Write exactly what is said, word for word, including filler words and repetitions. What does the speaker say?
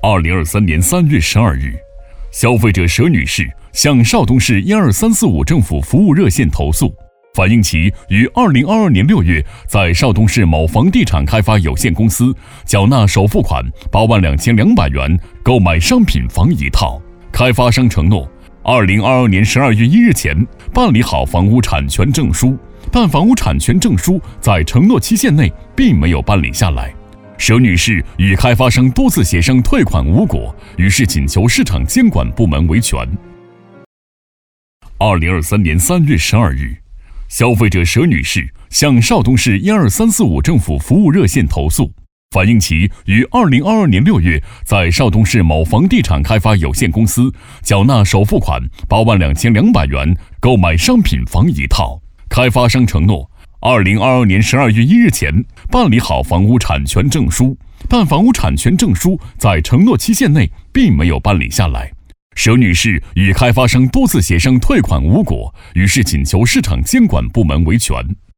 二零二三年三月十二日，消费者佘女士向邵东市一二三四五政府服务热线投诉，反映其于二零二二年六月在邵东市某房地产开发有限公司缴纳首付款八万两千两百元购买商品房一套，开发商承诺二零二二年十二月一日前办理好房屋产权证书，但房屋产权证书在承诺期限内并没有办理下来。佘女士与开发商多次协商退款无果，于是请求市场监管部门维权。二零二三年三月十二日，消费者佘女士向邵东市一二三四五政府服务热线投诉，反映其于二零二二年六月在邵东市某房地产开发有限公司缴纳首付款八万两千两百元购买商品房一套，开发商承诺二零二二年十二月一日前办理好房屋产权证书，但房屋产权证书在承诺期限内并没有办理下来。佘女士与开发商多次协商退款无果，于是请求市场监管部门维权。